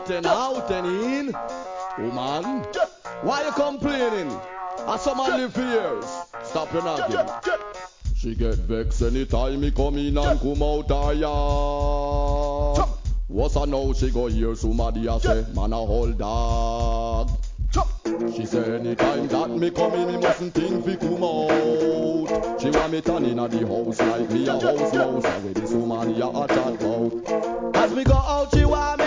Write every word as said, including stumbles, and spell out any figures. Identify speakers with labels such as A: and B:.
A: out and out and in. Woman, why you complaining? I some man live for years. Stop your nagging. She get vexed anytime me come in and come out her yard. What's I know she go hear somebody a say, man a whole dog. She say anytime that me come in, me mustn't think fi come out. She want me turn in at the house like me a house mouse. And with this woman ya a chat about. As me go out, she want me